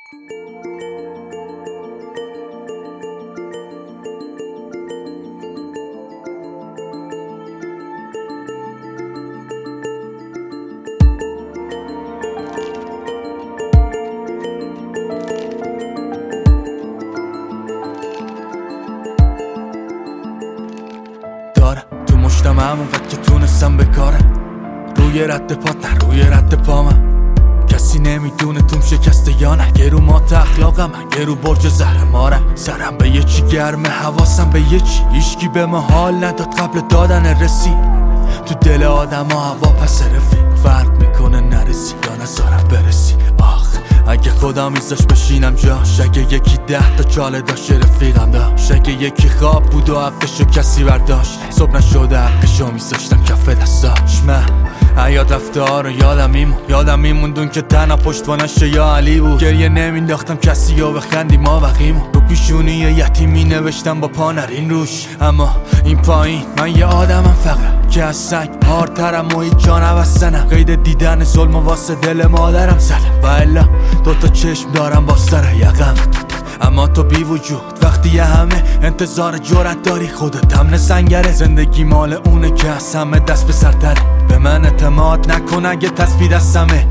تو مشتم همونقدر که تونستم بکارم روی رد پات نه روی رد پا من کسی نمیدونه توم شکسته یا نه یه رو مات اخلاقم یه رو برج زهر مارم سرم به یه چی گرمه حواسم به یه چی هیچکی به ما حال نداد قبل دادن رسی تو دل آدم ها هوا پس رفیق فرق میکنه نرسی یا نزارم برسی اگه خدا میذاش بشینم جاش اگه یکی 10 تا چاله داشت رفیقم داشت اگه یکی خواب بود و حقشو کسی برداشت صبح نشده حقشو میذاشتم کف دستاش من حیات رفته ها رو یادم میموندون که تنها پشتوانش یا علی بود گریه نمینداختم کسی و بخندی ما وقیمون رو پیشونی یتیمی نوشتم با پا نرین روش اما این پایین من یه آدمم فقط که از سنگ هارترم و هیچ جا نبستنم قید دیدن ظلم و واسه دل مادرم زدم و الا 2 تا چشم دارم با سر یقم اما تو بی وجود وقتی همه انتظار جرأت داری خودت هم سنگره زندگی مال اونه که از همه دست به سرتره به من اعتماد نکن اگه تسبیح دستمه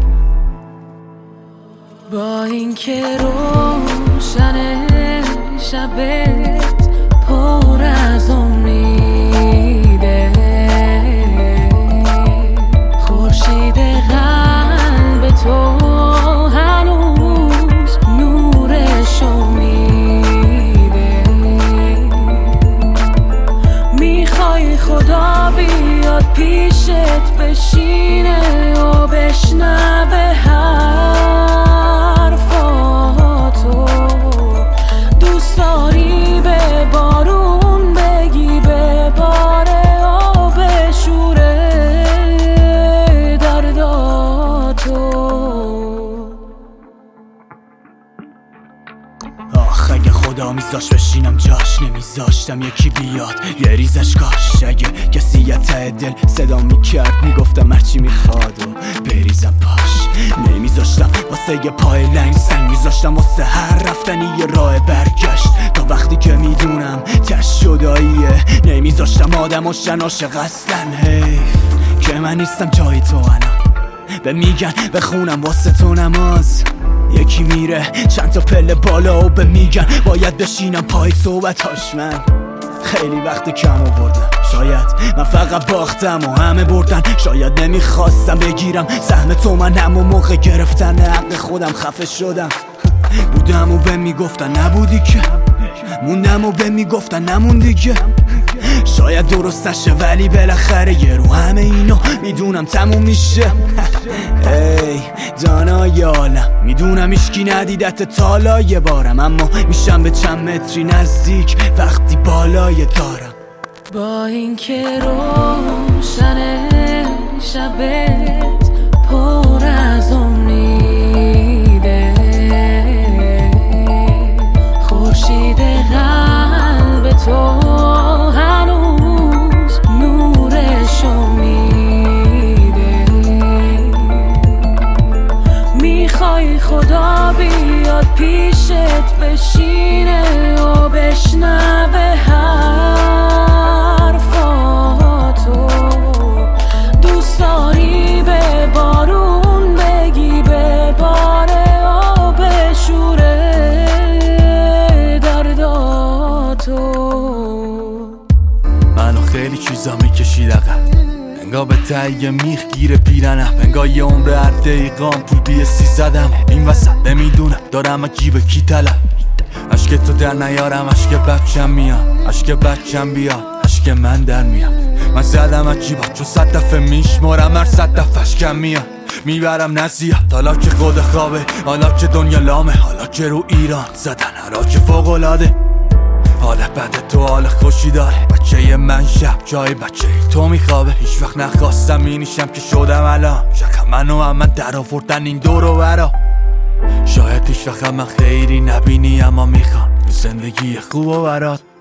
با اینکه روشن شبت پر از امیده خورشید قلب تو هنوز نورشو میده میخوای خدا بیاد پیشت بشینه و بشنوه حرفاتو دوست داری به بارون بگی بباره و بشوره درداتو اگه خدا میذاش بشینم جاش نمیذاشتم یکی بیاد یه ریزش کاش اگه کسی یه ته دل صدا میکرد میگفتم هرچی میخواد و بریزم پاش نمیذاشتم واسه یه پای لنگ سنگ میذاشتم واسه هر رفتنی یه راه برگشت تا وقتی که میدونم تش شداییه نمیذاشتم آدم و عاشق اصلن حیف که من نیستم جای تو الان به میگن بخونم واسه تو نماز یکی میره چند تا پله بالا و به میگن باید بشینم پای صحبتاش من خیلی وقت کم آوردم شاید من فقط باختم و همه بردن شاید نمیخواستم بگیرم سهم تو من همون موقع گرفتن حق خودم خفه شدم بودم و به میگفتن نبودی که موندم و به میگفتن نموندی که شاید درستشه ولی بالاخره یه رو همه اینو میدونم تموم میشه ای دانای عالم میدونم هیچکی ندیدت تالا یه بارم اما میشم به چند متری نزدیک وقتی بالای دارم با اینکه روشن شبت پر از امیده خورشید قلب تو هنوز نورشو میده میخوای خدا بیاد پیشت بشینه و بشنوه حرفاتو دوست داری به بارون بگی بباره و بشوره درداتو منو خیلی چیزا میکشید عقب انگار به تهیه میخ گیره پیرنم انگار یه عمر هر دقیقام پول بیستی زدم این وسط نمیدونم دارم جیب کی طلب عشق تو در نیارم عشق بچم میاد عشق بچم بیاد عشق من در میاد من زدم عجیبا چون 100 دفعه میشمارم هر 100 دفعش کم میاد میبرم نزیاد حالا که خود خوابه حالا که دنیا لامه حالا که رو ایران زدن حالا که فوق‌العاده حال بد تو حال خوشی داره بچه من شب جای بچه تو میخوابه هیچ وقت نخواستم اینیشم که شدم الان شکم منو هم من در آوردن این دور و برا شاید هیچ وقت من خیری نبینی اما میخوام زندگی خوب و برات